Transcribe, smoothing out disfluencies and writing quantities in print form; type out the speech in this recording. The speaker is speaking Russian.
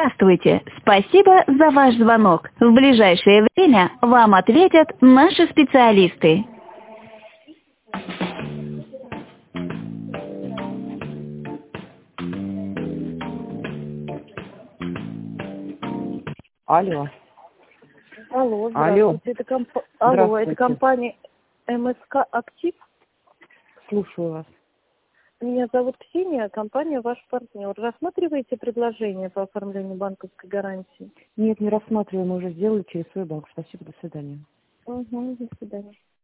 Здравствуйте! Спасибо за ваш звонок. В ближайшее время вам ответят наши специалисты. Алло. Алло, Алло. здравствуйте. Алло, это Здравствуйте. компания МСК «Актив». Слушаю вас. Меня зовут Ксения, компания «Ваш партнер». Рассматриваете предложение по оформлению банковской гарантии? Нет, не рассматриваю, мы уже сделали через свой банк. Спасибо, до свидания. Угу, до свидания.